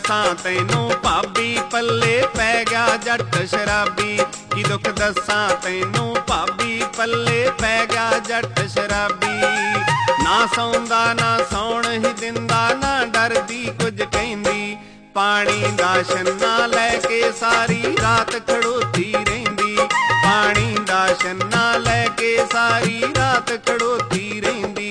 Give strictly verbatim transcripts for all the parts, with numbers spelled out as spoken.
दसां तैनूं भाबी पल्ले पै गया जट शराबी। की दुख दसां तैनूं भाबी पल्ले पै गया जट शराबी। ना सौंदा ना सौण ही दिंदा ना डरदी कुछ कहंदी। पानी दा छन्ना लैके सारी रात खड़ोती रहिंदी। पानी दा छन्ना लैके सारी रात खड़ोती रहिंदी।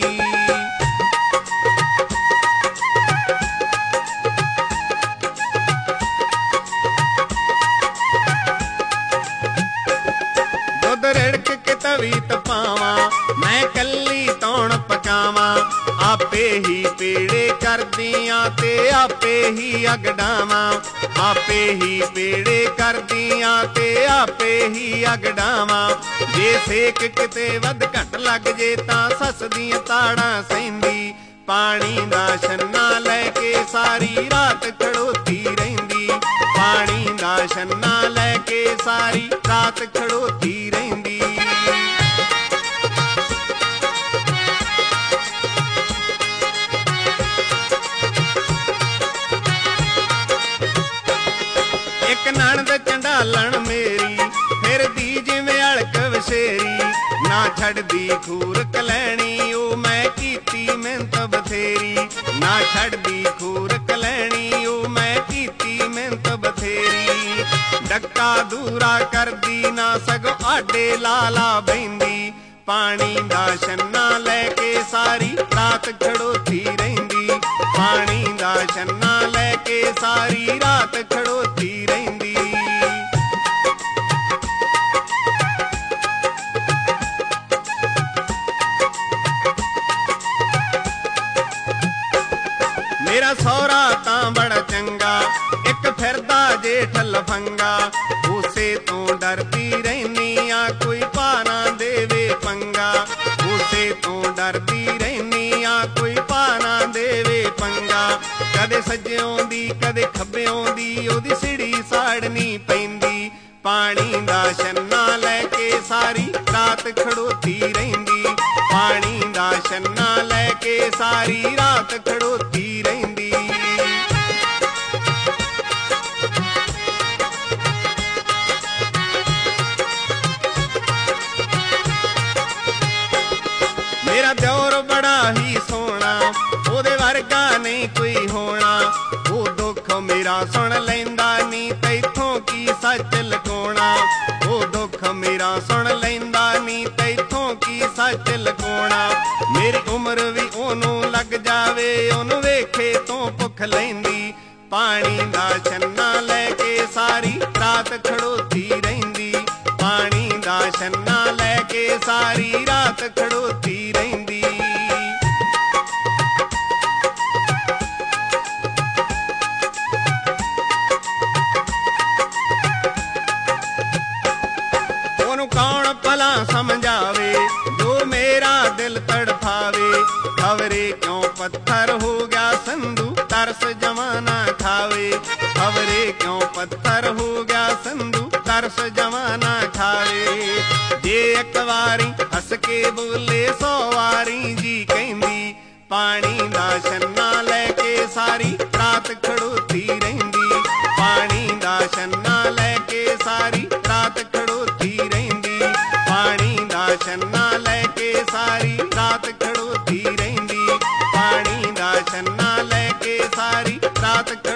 दुध रिड़क के तवी तपावा मैं कल्ली तौण पकावा। आपे ही पेड़े करदियां ते आपे ही अगडावा। आपे ही पेड़े करदियां ते आपे ही अगडावा। जे सेक किते वध घट लग जे तां सस दियां ताड़ां सहिंदी। पानी दा छन्ना लैके सारी रात खड़ोती रहिंदी। पानी दा छन्ना लैके सारी रात खड़ोती रहिंदी। एक नणद चंडालण मेरी फिरदी जिवें अड़क वछेरी। ना छड़दी खूर कलैणी ओ मैं कीती मिहनत बथेरी। ना छड़दी खूर कलैणी ओ मैं कीती मिहनत बथेरी। डक्का दूरा करदी ना सगों आडे लाला बहिंदी। पानी दा छन्ना लैके सारी रात खड़ोती रहिंदी। पानी दा छन्ना लैके सारी रात खड़ोती रहिंदी। मेरा सौरा तां बड़ा चंगा एक फिरदा जेठ लफंगा। उसे तो डरदी रहनी आ कोई पा ना देवे पंगा। उसे तो डरदी रहनी आ कोई पा ना देवे पंगा। कदे सज्जों दी कदे खब्बों दी ओदी सिड़ी साड़नी पैंदी। पानी दा छन्ना लैके सारी रात खड़ोती रहिंदी। पानी दा छन्ना लैके सारी रात खड़ोती रहिंदी। मेरा दियोर बड़ा ही सोहना ओदे वर्गा नहीं कोई होना। वो दुख मेरा सुन लैंदा नी तैथों की सच लकोना। वो दुख मेरा सुन लैंदा नी तैथों की सच लकोना। मेरी उम्र भी ओनू लग जावे ओनू वेखे तो भुख लैंदी। पानी दा छन्ना लैके सारी रात खड़ोती रहिंदी। पानी दा छन्ना लैके सारी रात खड़ोती रहिंदी। ओनू कौन भला समझावे जो मेरा दिल तड़फावे। खबरे क्यों पत्थर हो गया संधू तरस जमाना खावे। खबरे क्यों पत्थर हो गया संधू तरस जमाना खावे। जे एक वारी हस के बोले सौ वारी जी कहंदी। पानी दा छन्ना लैके सारी रात खड़ोती रहिंदी। पानी दा छन्ना लैके सारी रात खड़ोती रहिंदी। पानी दा छन्ना लैके सारी रात खड़ोती रहिंदी। पानी दा छन्ना लैके सारी रात